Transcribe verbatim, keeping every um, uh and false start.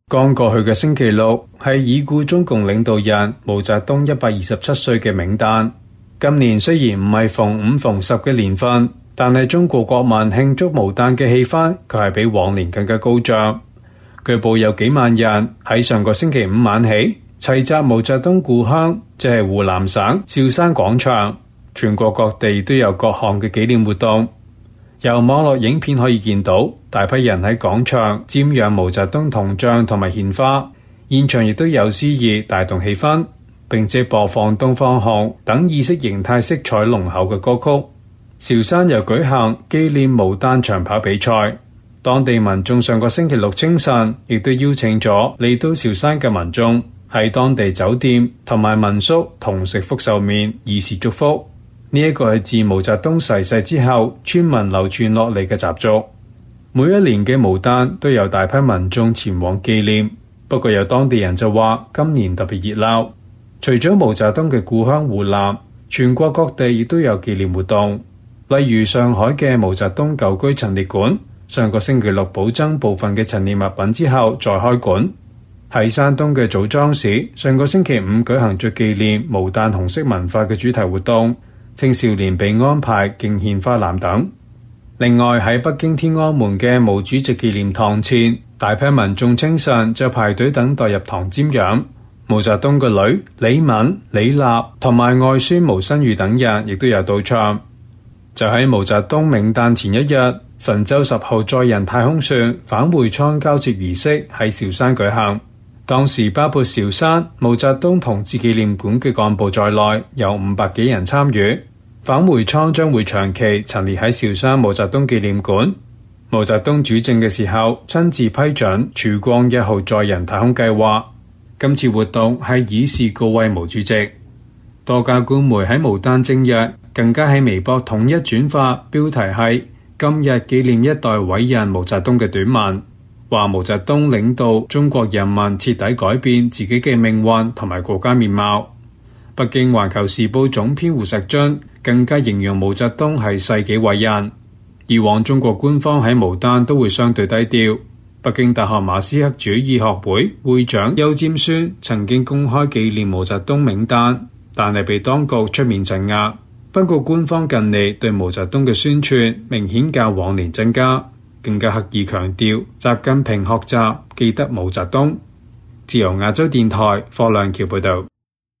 剛過去嘅星期六係已故中共領導人毛澤東一百二十七歲嘅冥誕。今年雖然唔係逢五逢十嘅年份，但係中國國民慶祝毛誕嘅氣氛卻係比往年更加高漲。據報有幾萬人喺上個星期五晚起齊集毛澤東故鄉，即係湖南省韶山廣場。全國各地都有各項嘅紀念活動。由網絡影片可以見到，大批人喺廣場瞻仰毛澤東銅像同埋獻花，現場亦都有司儀帶動氣氛，並且播放東方紅等意識形態色彩濃厚嘅歌曲。韶山又舉行紀念毛誕長跑比賽，當地民眾上個星期六清晨亦都邀請咗嚟到韶山嘅民眾喺當地酒店同埋民宿同食福壽麵以示祝福。呢一個係自毛澤東逝世之後村民流傳落嚟嘅習俗。每一年嘅毛誕都有大批民眾前往紀念，不過有當地人就話今年特別熱鬧。除咗毛澤東嘅故鄉湖南，全國各地亦都有紀念活動。例如上海嘅毛澤東舊居陳列館，上個星期六補增部分嘅陳列物品之後再開館。喺山東嘅棗莊市，上個星期五舉行咗紀念毛誕紅色文化嘅主題活動。青少年被安排敬獻花籃等。另外喺北京天安門嘅毛主席紀念堂前，大批民眾清晨就排隊等待入堂瞻仰。毛澤東嘅女李敏、李立同埋外孫毛新宇等人亦都有到場。就喺毛澤東冥誕前一日，神舟十號載人太空船返回艙交接儀式喺韶山舉行。當時包括韶山毛澤東同志紀念館嘅幹部在內，有五百幾人參與。返回艙將會長期陳列喺韶山毛澤東紀念館。毛澤東主政嘅時候，親自批准曙光一號載人太空計劃。今次活動係以示告慰毛主席。多家官媒喺毛誕正日更加喺微博統一轉發標題係今日紀念一代偉人毛澤東嘅短文，話毛澤東領導中國人民徹底改變自己嘅命運同埋國家面貌。北京環球時報總編胡錫進更加形容毛澤東係世紀偉人。以往中國官方喺毛誕都會相對低調。北京大學馬斯克主義學會會長邱占宣曾經公開紀念毛澤東冥誕，但係被當局出面鎮壓。不過官方近嚟對毛澤東嘅宣傳明顯較往年增加，更加刻意強調習近平學習記得毛澤東。自由亞洲電台霍亮橋報道。